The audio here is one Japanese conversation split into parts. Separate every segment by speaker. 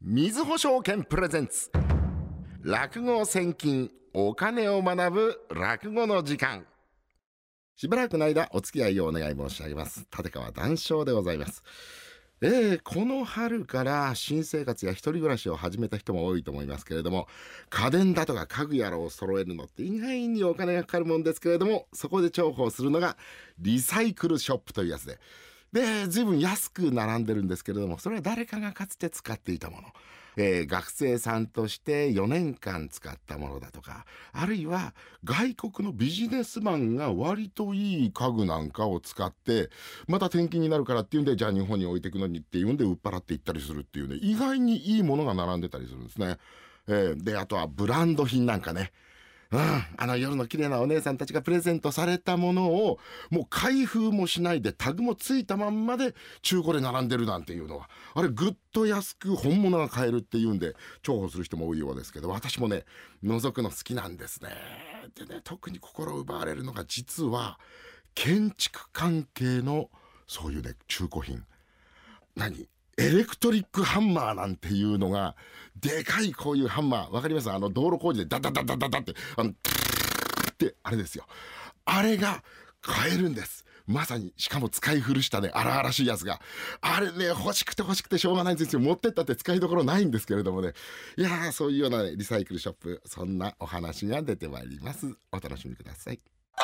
Speaker 1: みずほ証券プレゼンツ落語千金お金を学ぶ落語の時間。しばらくの間お付き合いをお願い申し上げます。立川談笑でございます。この春から新生活や一人暮らしを始めた人も多いと思いますけれども、家電だとか家具やらを揃えるのって意外にお金がかかるもんですけれども、そこで重宝するのがリサイクルショップというやつで、随分安く並んでるんですけれども、それは誰かがかつて使っていたもの、学生さんとして4年間使ったものだとか、あるいは外国のビジネスマンが割といい家具なんかを使ってまた転勤になるからっていうんで、じゃあ日本に置いていくのにっていうんで売っ払っていったりするっていうね、意外にいいものが並んでたりするんですね。であとはブランド品なんかね、夜の綺麗なお姉さんたちがプレゼントされたものをもう開封もしないでタグもついたまんまで中古で並んでるなんていうのは、あれぐっと安く本物が買えるっていうんで重宝する人も多いようですけど、私もね覗くの好きなんですね。でね、特に心奪われるのが実は建築関係のそういうね中古品。エレクトリックハンマーなんていうのが、でかいこういうハンマーわかります？道路工事でダダダダダダってってあれですよ。あれが買えるんです。まさに、しかも使い古したね荒々しいやつが、あれね欲しくてしょうがないんですよ。持ってったって使いどころないんですけれどもね、いやー、そういうような、リサイクルショップ、そんなお話が出てまいります。お楽しみください。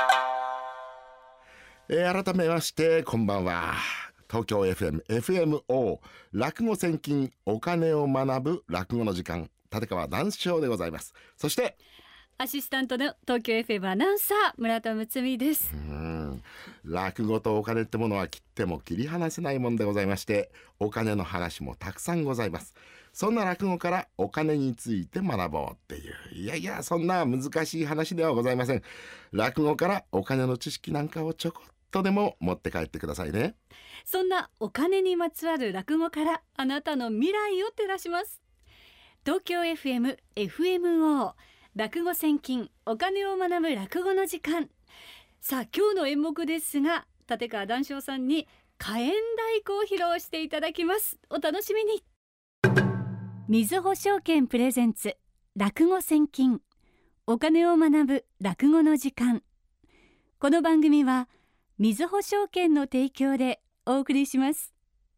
Speaker 1: 改めましてこんばんは。東京 FM、FMO 落語千金お金を学ぶ落語の時間、立川談笑でございます。そして
Speaker 2: アシスタントの東京 FM アナウンサー村田睦美です。
Speaker 1: 落語とお金ってものは切っても切り離せないもんでございまして、お金の話もたくさんございます。そんな落語からお金について学ぼうっていう、いやそんな難しい話ではございません。落語からお金の知識なんかをちょこっとでも持って帰ってくださいね。
Speaker 2: そんなお金にまつわる落語からあなたの未来を照らします。東京 FM、FMO 落語千金お金を学ぶ落語の時間。さあ、今日の演目ですが、立川談笑さんに火焔太鼓を披露していただきます。お楽しみに。みずほ証券プレゼンツ落語千金お金を学ぶ落語の時間。この番組はみずほ証券の提供でお送りします。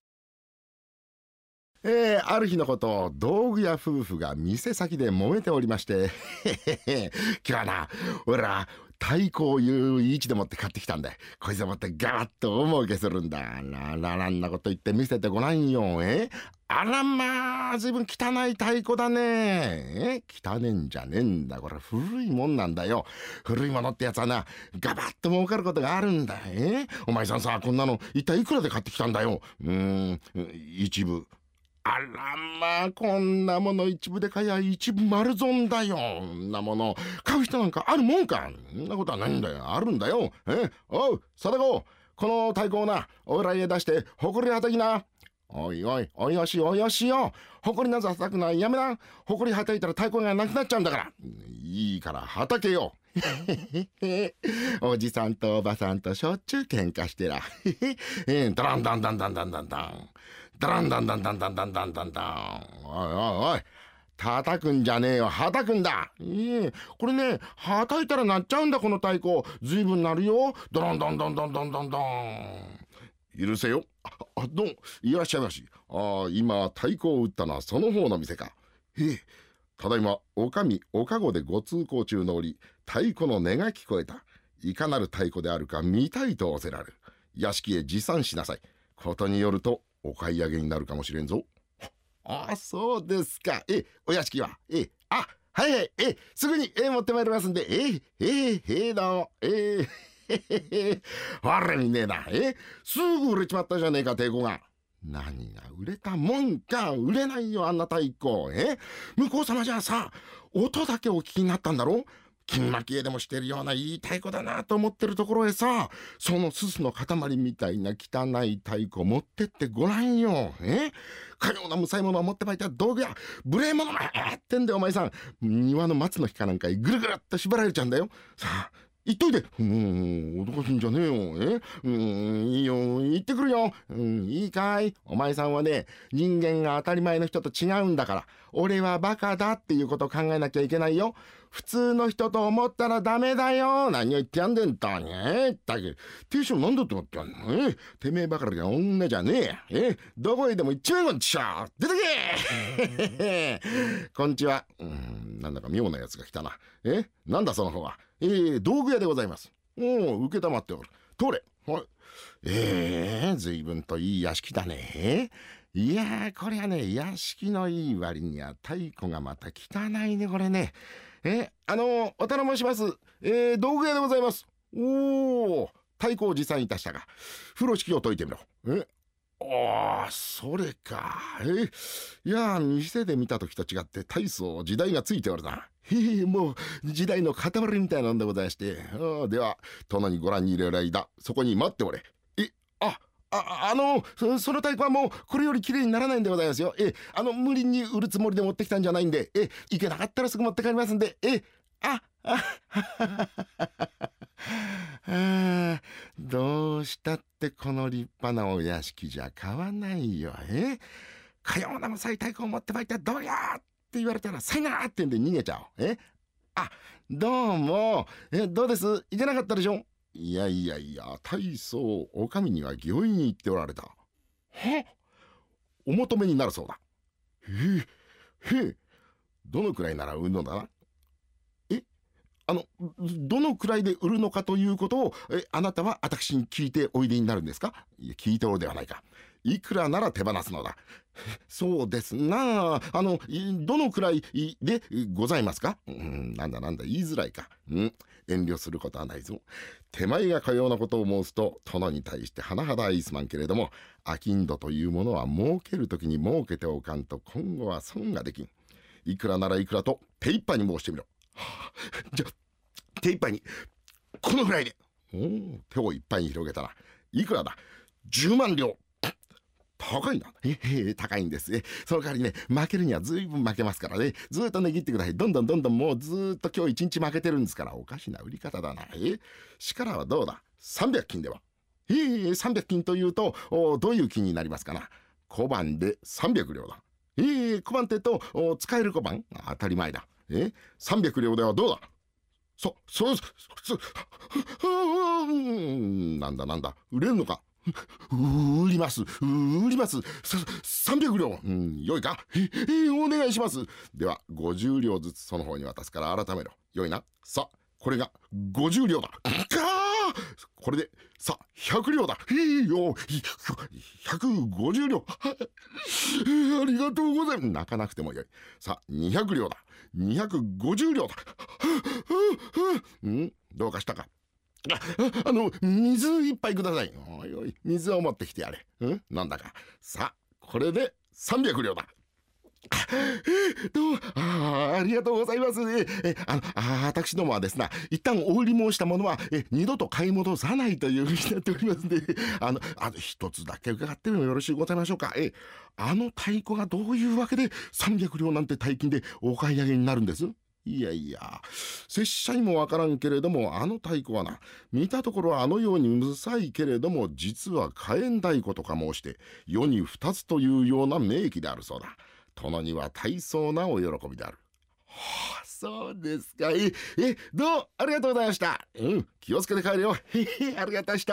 Speaker 1: ある日のこと、道具屋夫婦が店先で揉めておりまして今日はな、俺ら太鼓をいう位置でもって買ってきたんで、こいつを持ってガーッと大儲けするんだ。あんなこと言って見せてごらんよ。あらまあ、ずいぶん汚い太鼓だね。汚ねんじゃねえんだ、これ古いもんなんだよ。古いものってやつはな、ガバッと儲かることがあるんだ。お前さんさ、こんなの一体いくらで買ってきたんだよ。一部。あらまあ、こんなもの一部で買や一部丸損だよ。こんなもの買う人なんかあるもんか。そんなことはないんだよ。あるんだよ。おう貞子、この太鼓をな、おいらへ出して誇りはたきな。おいよしよ。誇りなざはたくのはやめな。誇りはたいたら太鼓がなくなっちゃうんだから。いいからはたけよ。おじさんとおばさんとしょっちゅう喧嘩してら。ダランダンダンダンダンダンダン。ダランダンダンダンダンダンダンダンダン。おい叩くんじゃねえよ、はたくんだ。これね、はたいたら鳴っちゃうんだ、この太鼓。ずいぶん鳴るよ。ドランダンダンダンダンダンダン。許せよ。どういらっしゃいまし。今太鼓を打ったのはその方の店か。ただいまおかごでご通行中の折、太鼓の音が聞こえた。いかなる太鼓であるか見たいと仰せられる。屋敷へ持参しなさい。ことによるとお買い上げになるかもしれんぞ。そうですか。お屋敷ははい、すぐに持ってまいりますんで。どうも。あれにねえな。すぐ売れちまったじゃねえか、太鼓が。何が売れたもんか。売れないよ、あんな太鼓。向こう様じゃさ、音だけお聞きになったんだろ。金蒔絵でもしてるようないい太鼓だなと思ってるところへさ、そのすすの塊みたいな汚い太鼓持ってってごらんよ。かようなむさいものを持ってまいた道具や無礼者がってんで、お前さん庭の松の木かなんかにぐるぐるっと縛られちゃうんだよ。さあ言っといて。脅かすんじゃねえよ。いいよ、言ってくるよ。いいかい。お前さんはね、人間が当たり前の人と違うんだから、俺はバカだっていうことを考えなきゃいけないよ。普通の人と思ったらダメだよ。何を言ってやんでんだね。ったけ。亭主なんだって思ってやんの。てめえばかりが女じゃねえ。どこへでも行っちまえこんちゃ。出てけこんにちは。なんだか妙なやつが来たな。なんだその方は。道具屋でございます。受けたまっておる。通れ。随分といい屋敷だね。いやー、これはね、屋敷のいい割には太鼓がまた汚いね、これね。お頼みします。道具屋でございます。太鼓を持参いたしたが、風呂敷を解いてみろ。それか。いや店で見た時と違って大層時代がついておるな。もう時代の塊みたいなんでございまして。では殿にご覧に入れる間そこに待っておれ。その太鼓はもうこれより綺麗にならないんでございますよ。無理に売るつもりで持ってきたんじゃないんで、いけなかったらすぐ持って帰りますんで。どうしたってこの立派なお屋敷じゃ買わないよ。かようなむさい太鼓を持ってまいったらどうやって言われたらさいなーってんで逃げちゃおう。どうも。どうです？いけなかったでしょ？いや、大層お上には御意に行っておられた。お求めになるそうだ。どのくらいなら売るのだな。どのくらいで売るのかということをあなたは私に聞いておいでになるんですか？いや、聞いておるではないか。いくらなら手放すのだ。そうですな。どのくらいでございますか？なんだ言いづらいか。遠慮することはないぞ。手前がかようなことを申すと殿に対して甚だいすまんけれども、商人というものは儲けるときに儲けておかんと今後は損ができん。いくらならいくらと手一杯に申してみろ。じゃ手一杯にこのぐらいで。手をいっぱいに広げたな。いくらだ？10万両。高いな。高いんです。その代わりね、負けるにはずいぶん負けますからね。ずっと値切ってください。どんどんもうずっと今日一日負けてるんですから、おかしな売り方だな。力はどうだ？300金では。300金というとどういう金になりますかな？小判で300両だ。小判ってと使える小判？当たり前だ。300両ではどうだ？なんだ売れるのか？売ります300両。良いか？お願いします。では50両ずつその方に渡すから改めろ。良いな。さあこれが50両だ。これでさあ100両だ。150両。ありがとうございます。泣かなくてもよい。さあ200両だ。250両だ。どうかしたか？水一杯ください。おいおい、水を持ってきてやれ。なんだか。さあこれで300両だ。どうもありがとうございます。私どもはですな、一旦お売り申したものは二度と買い戻さないというふうになっておりますんで、一つだけ伺ってもよろしいございましょうか。太鼓がどういうわけで300両なんて大金でお買い上げになるんです？いや拙者にもわからんけれども、太鼓はな、見たところあのようにむさいけれども実は火炎太鼓とか申して世に二つというような名器であるそうだ。殿には大層なお喜びである。そうですか。どうありがとうございました。気をつけて帰れよ。ありがとうした。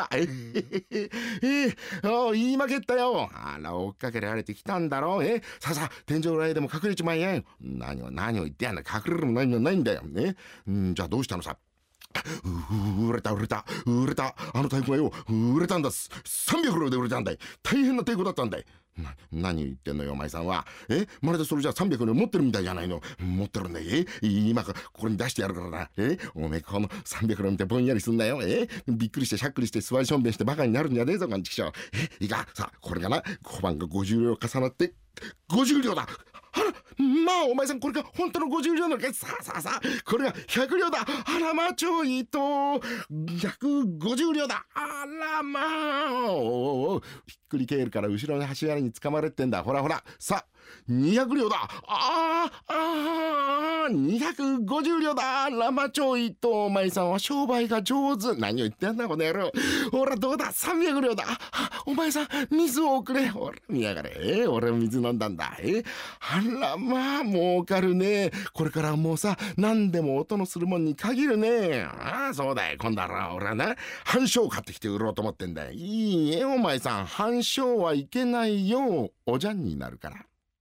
Speaker 1: 言いまけったよ。追っかけられてきたんだろう。さあ天井裏へでも隠れちまいやん。何を言ってやんだ。隠れるも何もないんだよ。じゃあどうしたのさ。売れた。太鼓がよ、売れたんだ。300両で売れたんだい。大変な太鼓だったんだい。何言ってんのよお前さんは。まるでそれじゃ300両持ってるみたいじゃないの。持ってるんだい。今ここに出してやるからな。おめえこの300両見てぼんやりすんなよ。びっくりしてしゃっくりして座りしょんべんしてバカになるんじゃねえぞこんちきしょう。いいか、さあこれがな小判が50両重なって50両だ。お前さんこれが本当の50両なのか。さあこれが100両だ。ちょいと150両だ。ひっくり返るから後ろの柱につかまれってんだ。ほらさあ 200両だ。250両だ。ラマチョイとお前さんは商売が上手。何を言ってんだこの野郎。ほらどうだ、300両だ。お前さん水をくれ。ほら見やがれ。俺水飲んだんだ。あらまあ儲かるね。これからもうさ、何でも音のするもんに限るね。そうだよ。今度は俺はな、半鐘買ってきて売ろうと思ってんだよ。いいえお前さん、半鐘はいけないよ。おじゃんになるから。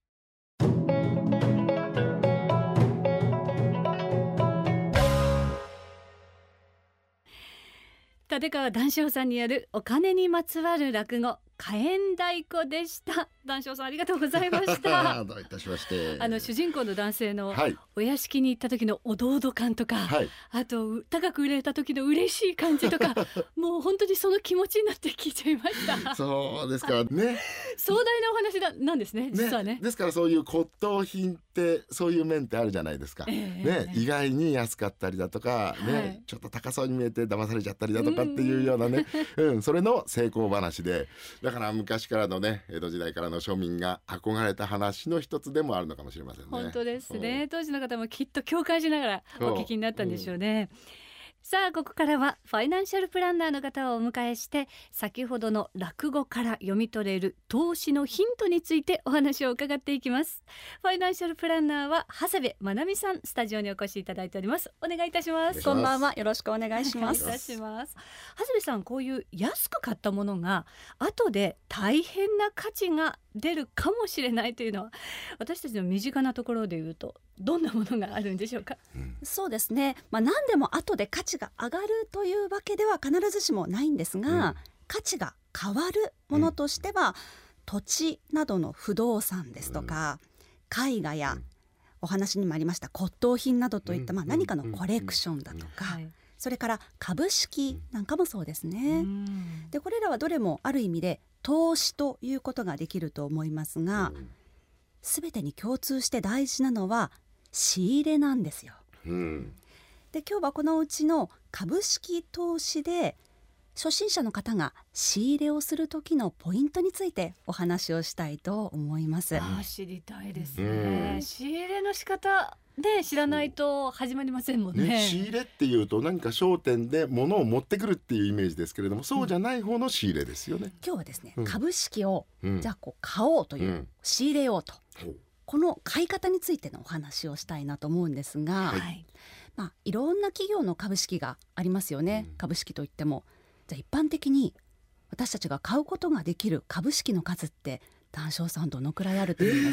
Speaker 2: 立川談笑さんによるお金にまつわる落語、火焔太鼓でした。談笑さんありがとうございました
Speaker 1: どういたしまして。
Speaker 2: 主人公の男性の
Speaker 1: はい、
Speaker 2: お屋敷に行った時のおどおど感とか、
Speaker 1: はい、
Speaker 2: あと高く売れた時の嬉しい感じとかもう本当にその気持ちになって聞いちゃいました
Speaker 1: そうですからね。
Speaker 2: 壮大なお話なんですね、実はね。
Speaker 1: ですからそういう骨董品ってそういう面ってあるじゃないですか、意外に安かったりだとか、ちょっと高そうに見えて騙されちゃったりだとかっていうようなね、それの成功話で、だから昔からのね、江戸時代からの庶民が憧れた話の一つでもあるのかもしれませんね。
Speaker 2: 本当ですね。当時の方もきっと共感しながらお聞きになったんでしょうね。さあここからはファイナンシャルプランナーの方をお迎えして、先ほどの落語から読み取れる投資のヒントについてお話を伺っていきます。ファイナンシャルプランナーは長谷部まなみさん、スタジオにお越しいただいております。お願いいたします。
Speaker 3: こんばんは、よろしくお願いします。
Speaker 2: お願いいたします。長谷部さん、こういう安く買ったものが後で大変な価値が出るかもしれないというのは、私たちの身近なところでいうとどんなものがあるんでしょうか。
Speaker 3: そうですね、何でも後で価値が上がるというわけでは必ずしもないんですが、価値が変わるものとしては、土地などの不動産ですとか、絵画やお話にもありました骨董品などといった、何かのコレクションだとか、それから株式なんかもそうですね。でこれらはどれもある意味で投資ということができると思いますが、全てに共通して大事なのは仕入れなんですよ。で今日はこのうちの株式投資で初心者の方が仕入れをする時のポイントについてお話をしたいと思います。
Speaker 2: 知りたいですね。仕入れの仕方で知らないと始まりませんもんね。
Speaker 1: 仕入れっていうと何か商店で物を持ってくるっていうイメージですけれども、そうじゃない方の仕入れですよね。
Speaker 3: 今日はですね、株式を、じゃあ買おうという、仕入れようと、この買い方についてのお話をしたいなと思うんですが、いろんな企業の株式がありますよね。株式といっても、じゃあ一般的に私たちが買うことができる株式の数って談笑さんどのくらいあると思います？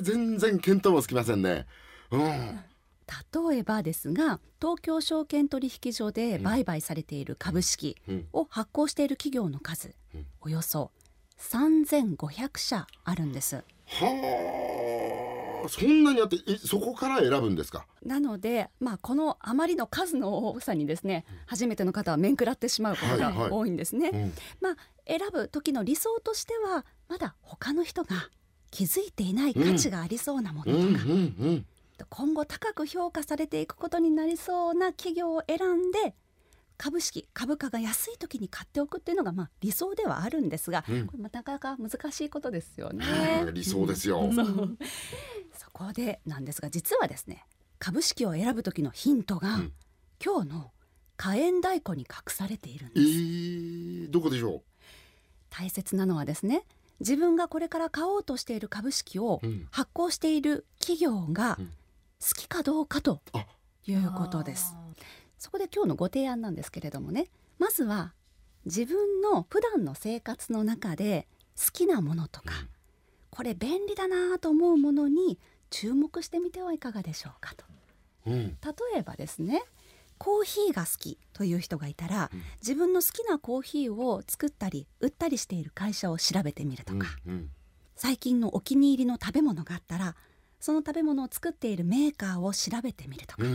Speaker 1: 全然見当もつきませんね。
Speaker 3: 例えばですが、東京証券取引所で売買されている株式を発行している企業の数、およそ3500社あるんです。
Speaker 1: そんなにあって、そこから選ぶんですか？
Speaker 3: なので、このあまりの数の多さにですね、初めての方は面食らってしまうことが多いんですね。選ぶ時の理想としては、まだ他の人が気づいていない価値がありそうなものとか、今後高く評価されていくことになりそうな企業を選んで、株価が安い時に買っておくっていうのが理想ではあるんですが、これなかなか難しいことですよね。
Speaker 1: 理想ですよ。
Speaker 3: そこでなんですが、実はですね、株式を選ぶ時のヒントが、今日の火焔太鼓に隠されているんで
Speaker 1: す。どこでしょう？
Speaker 3: 大切なのはですね、自分がこれから買おうとしている株式を発行している企業が好きかどうかということです。そこで今日のご提案なんですけれどもね、まずは自分の普段の生活の中で好きなものとか、これ便利だなと思うものに注目してみてはいかがでしょうかと。例えばですね、コーヒーが好きという人がいたら、自分の好きなコーヒーを作ったり売ったりしている会社を調べてみるとか、最近のお気に入りの食べ物があったら、その食べ物を作っているメーカーを調べてみるとか、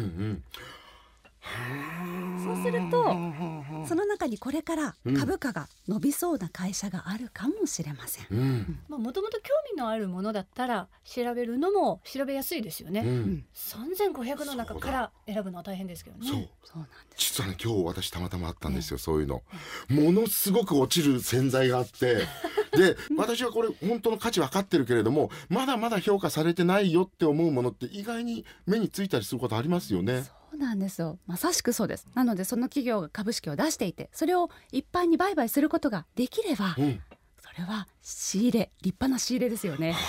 Speaker 3: そうするとその中にこれから株価が伸びそうな会社があるかもしれません。
Speaker 2: もともと興味のあるものだったら調べるのも調べやすいですよね。3500の中から選ぶのは大変ですけどね。
Speaker 3: そうなんです。
Speaker 1: 実はね、今日私たまたまあったんですよ、そういうの。ものすごく落ちる洗剤があってで私はこれ本当の価値分かってるけれども、まだまだ評価されてないよって思うものって意外に目についたりすることありますよね。
Speaker 3: そうなんですよ。まさしくそうです。なのでその企業が株式を出していて、それを一般に売買することができれば、それは仕入れ、立派な仕入れですよね。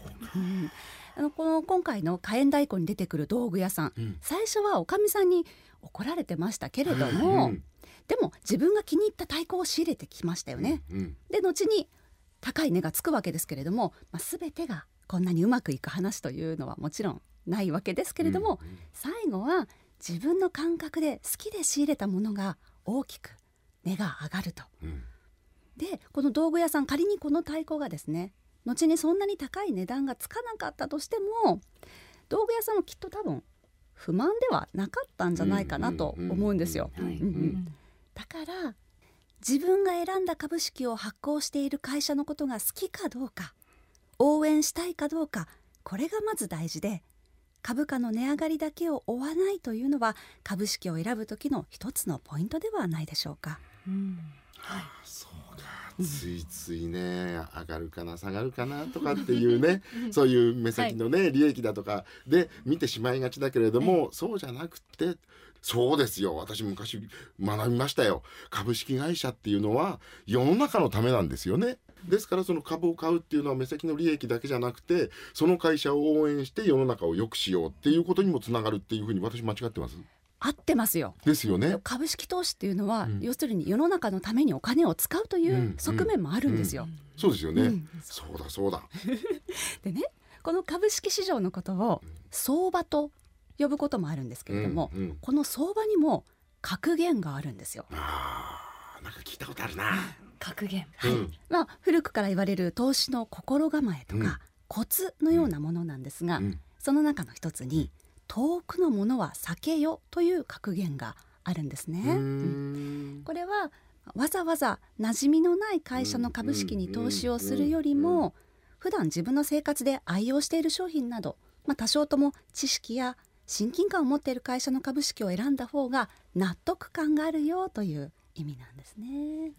Speaker 3: 今回の火炎太鼓に出てくる道具屋さん、最初はおかみさんに怒られてましたけれども、でも自分が気に入った太鼓を仕入れてきましたよね。で後に高い値がつくわけですけれども、全てがこんなにうまくいく話というのはもちろんないわけですけれども、最後は自分の感覚で好きで仕入れたものが大きく値が上がると、でこの道具屋さん、仮にこの太鼓がですね後にそんなに高い値段がつかなかったとしても、道具屋さんもきっと多分不満ではなかったんじゃないかなと思うんですよ。だから自分が選んだ株式を発行している会社のことが好きかどうか、応援したいかどうか、これがまず大事で、株価の値上がりだけを追わないというのは株式を選ぶ時の一つのポイントではないでしょうか。
Speaker 1: そうか、ついついね、上がるかな下がるかなとかっていうねそういう目先のね、利益だとかで見てしまいがちだけれども、そうじゃなくて、そうですよ、私昔学びましたよ。株式会社っていうのは世の中のためなんですよね。ですからその株を買うっていうのは目先の利益だけじゃなくて、その会社を応援して世の中を良くしようっていうことにもつながるっていうふうに私間違ってます？
Speaker 3: 合ってますよ。
Speaker 1: ですよね。
Speaker 3: 株式投資っていうのは、要するに世の中のためにお金を使うという側面もあるんですよ。
Speaker 1: そうですよね、そうだ
Speaker 3: でね、この株式市場のことを相場と呼ぶこともあるんですけれども、この相場にも格言があるんですよ。
Speaker 1: なんか聞いたことあるな。
Speaker 2: 格言、
Speaker 3: 古くから言われる投資の心構えとか、コツのようなものなんですが、その中の一つに遠くのものは避けよという格言があるんですね。これはわざわざ馴染みのない会社の株式に投資をするよりも、普段自分の生活で愛用している商品など、多少とも知識や親近感を持っている会社の株式を選んだ方が納得感があるよという意味なんですね。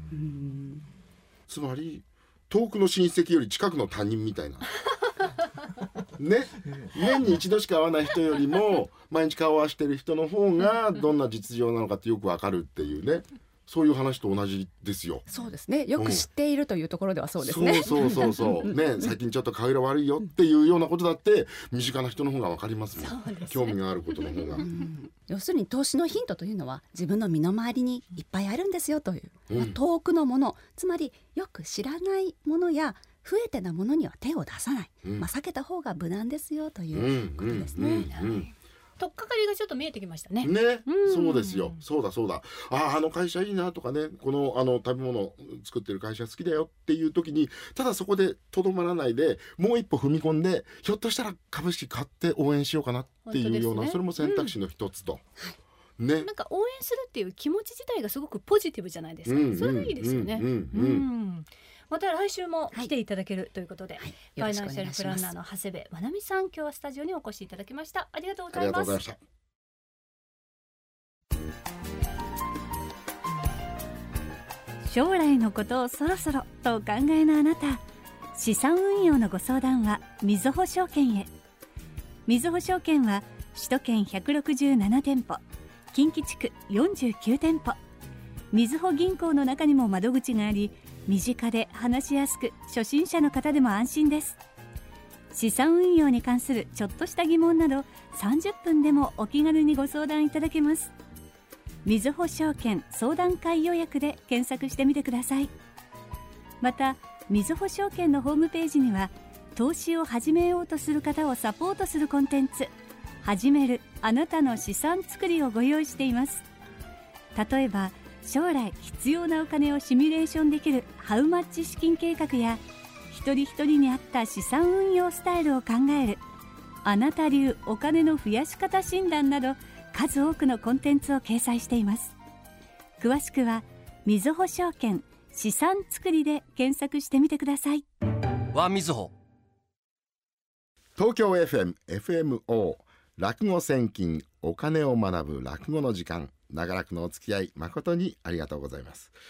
Speaker 1: つまり遠くの親戚より近くの他人みたいなね、年に一度しか会わない人よりも毎日顔を合わせてる人の方がどんな実情なのかってよくわかるっていうね、そういう話と同じですよ。
Speaker 3: そうですね、よく知っているというところではそうですね。
Speaker 1: そうね、最近ちょっと顔色悪いよっていうようなことだって身近な人の方がわかりますもん。興味があることの方が、
Speaker 3: 要するに投資のヒントというのは自分の身の回りにいっぱいあるんですよという、遠くのもの、つまりよく知らないものや不得手なものには手を出さない、避けた方が無難ですよということですね。
Speaker 2: 取っかかりがちょっと見えてきましたね。
Speaker 1: そうですよ。そうだ。あの会社いいなとかね、この食べ物作ってる会社好きだよっていう時に、ただそこでとどまらないでもう一歩踏み込んで、ひょっとしたら株式買って応援しようかなっていうような、それも選択肢の一つと。なん
Speaker 2: か応援するっていう気持ち自体がすごくポジティブじゃないですか。それがいいですよね。また来週も来ていただけるということで、ファイナンシャルプランナーの長谷部まなみさん、今日はスタジオにお越しいただきました。ありがとうございます。 将来のことをそろそろとお考えのあなた、資産運用のご相談はみずほ証券へ。みずほ証券は首都圏167店舗、近畿地区49店舗、みずほ銀行の中にも窓口があり、身近で話しやすく、初心者の方でも安心です。資産運用に関するちょっとした疑問など30分でもお気軽にご相談いただけます。みずほ証券相談会予約で検索してみてください。またみずほ証券のホームページには、投資を始めようとする方をサポートするコンテンツ、始めるあなたの資産作りをご用意しています。例えば将来必要なお金をシミュレーションできるハウマッチ資金計画や、一人一人に合った資産運用スタイルを考えるあなた流お金の増やし方診断など、数多くのコンテンツを掲載しています。詳しくはみずほ証券資産作りで検索してみてください。
Speaker 4: みずほ
Speaker 1: 東京 FMO 落語千金、お金を学ぶ落語の時間、長らくのお付き合い誠にありがとうございます。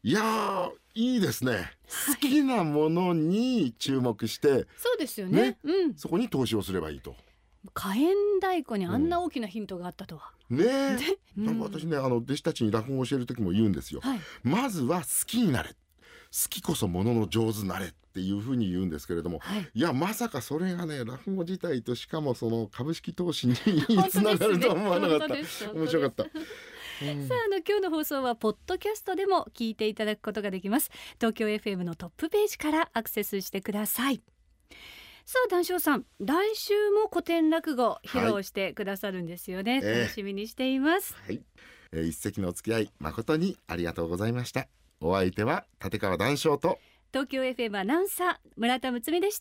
Speaker 1: いやー、いいですね。好きなものに注目して、
Speaker 2: そうですよね。
Speaker 1: そこに投資をすればいいと。
Speaker 2: 火炎太鼓にあんな大きなヒントがあったとは。
Speaker 1: ねえ、なんか私ね、弟子たちに落語を教える時も言うんですよ。まずは好きになれ、好きこそものの上手なれっていうふうに言うんですけれども、いやまさかそれがね、落語自体としかもその株式投資につながるとは思わなかった。面白かった。さあ、今日の放送はポッドキャストでも聞いていただくことができます。東京 FM のトップページからアクセスしてください。さあ、談笑さん、来週も古典落語披露してくださるんですよね。楽しみにしています。 一席のお付き合い誠にありがとうございました。お相手は立川談笑と
Speaker 2: 東京 FM アナウンサー村田睦美でした。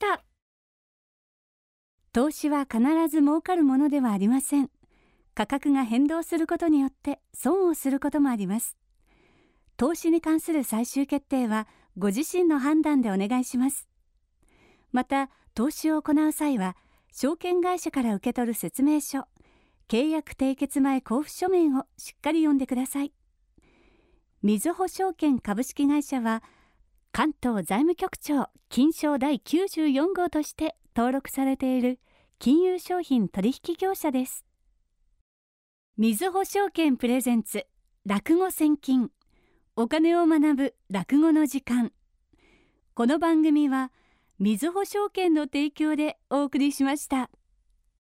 Speaker 2: 投資は必ず儲かるものではありません。価格が変動することによって損をすることもあります。投資に関する最終決定はご自身の判断でお願いします。また、投資を行う際は証券会社から受け取る説明書、契約締結前交付書面をしっかり読んでください。みずほ証券株式会社は関東財務局長金商第94号として登録されている金融商品取引業者です。みずほ証券プレゼンツ落語千金、お金を学ぶ落語の時間。この番組はみずほ証券の提供でお送りしました。